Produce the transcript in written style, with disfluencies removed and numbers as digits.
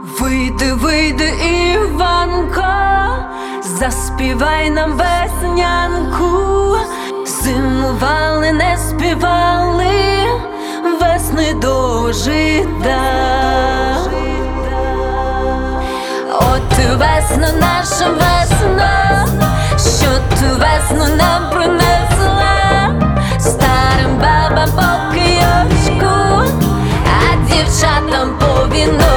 Вийди, вийди, Іванко, заспівай нам веснянку. Зимували, не співали, весни дожида. От весна, наша весна, що ту весну нам принесла. Старим бабам по кийочку, а дівчатам по віно.